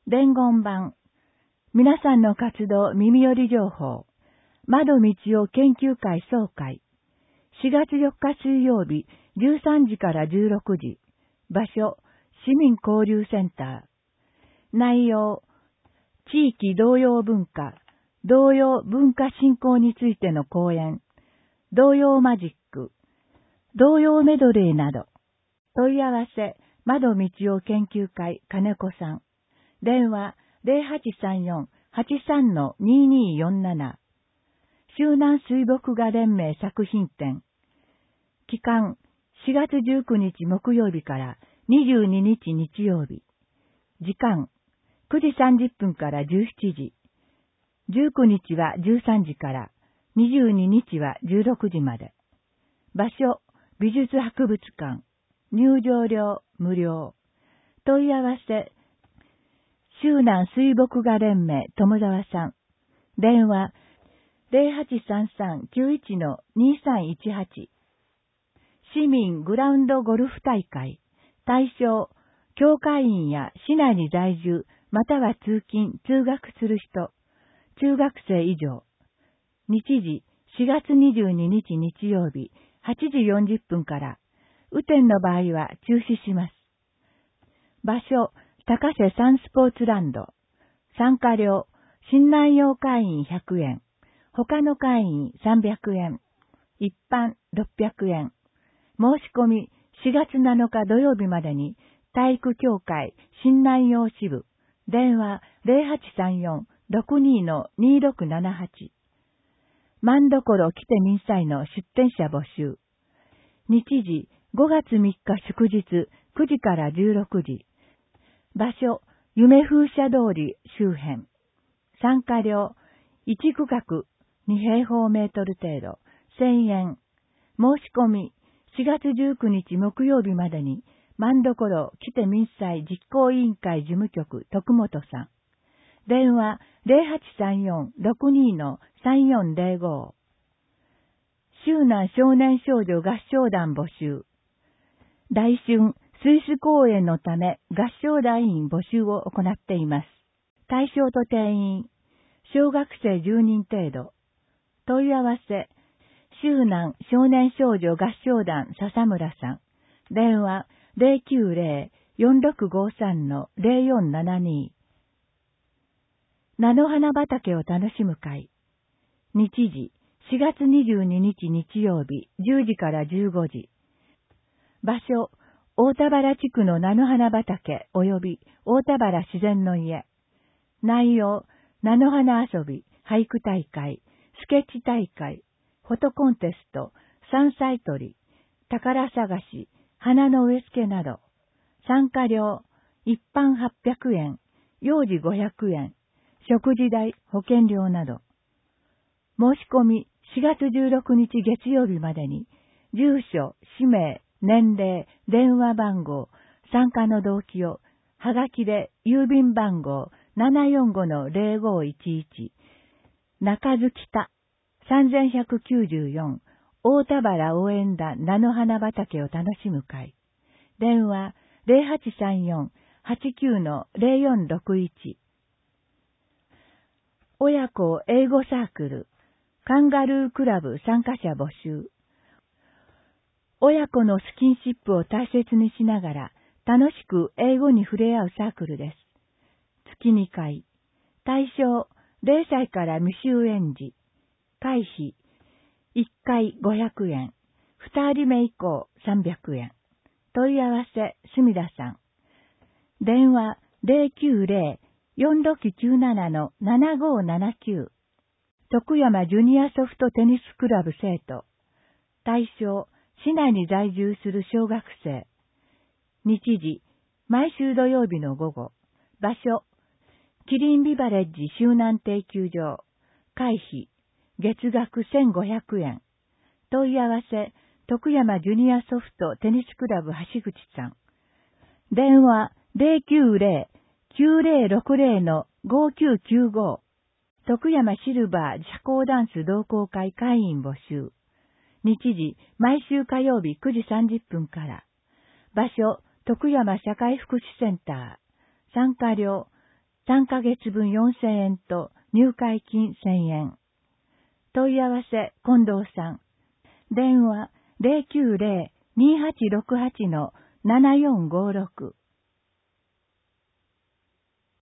伝言版。皆さんの活動耳寄り情報。窓道夫研究会総会。4月4日水曜日13時から16時。場所、市民交流センター。内容、地域童謡文化、童謡文化振興についての講演。童謡マジック、童謡メドレーなど。問い合わせ、窓道夫研究会金子さん。電話0834-83-2247。周南水墨画連盟作品展。期間4月19日木曜日から22日日曜日。時間9時30分から17時。19日は13時から22日は16時まで。場所美術博物館。入場料無料。問い合わせ周南水墨画連盟友沢さん。電話0833-91-2318。市民グラウンドゴルフ大会。対象、教会員や市内に在住、または通勤・通学する人。中学生以上。日時、4月22日日曜日、8時40分から。雨天の場合は中止します。場所、高瀬サンスポーツランド。参加料、新南洋会員100円。他の会員300円。一般600円。申し込み4月7日土曜日までに体育協会新南洋支部。電話0834-62-2678。万所来て民祭の出店者募集。日時5月3日祝日9時から16時。場所、夢風車通り周辺。参加料、1区画2平方メートル程度、1000円。申し込み、4月19日木曜日までに、万所来て民祭実行委員会事務局徳本さん。電話0834-62-3405。周南少年少女合唱団募集。来春、スイス公演のため合唱団員募集を行っています。対象と定員、小学生10人程度。問い合わせ、周南少年少女合唱団笹村さん。電話090-4653-0472。菜の花畑を楽しむ会。日時、4月22日日曜日10時から15時。場所、大田原地区の菜の花畑及び大田原自然の家。内容、菜の花遊び、俳句大会、スケッチ大会、フォトコンテスト、山菜採り、宝探し、花の植え付けなど。参加料、一般800円、幼児500円、食事代、保険料など。申し込み、4月16日月曜日までに、住所、氏名、年齢、電話番号、参加の動機を、はがきで郵便番号745-0511、中津北3194、大田原応援団菜の花畑を楽しむ会。電話0834-89-0461。親子英語サークル、カンガルークラブ参加者募集。親子のスキンシップを大切にしながら楽しく英語に触れ合うサークルです。月2回。対象0歳から未就園児。会費1回500円。2人目以降300円。問い合わせ墨田さん。電話090-4697-7579。徳山ジュニアソフトテニスクラブ生徒。対象市内に在住する小学生。日時、毎週土曜日の午後。場所、キリンビバレッジ周南定休場。会費、月額1500円。問い合わせ、徳山ジュニアソフトテニスクラブ橋口さん。電話090-9060-5995。徳山シルバー社交ダンス同好会会員募集。日時、毎週火曜日9時30分から。場所、徳山社会福祉センター。参加料、 3ヶ月分4000円と入会金1000円。問い合わせ、近藤さん。電話、090-2868-7456。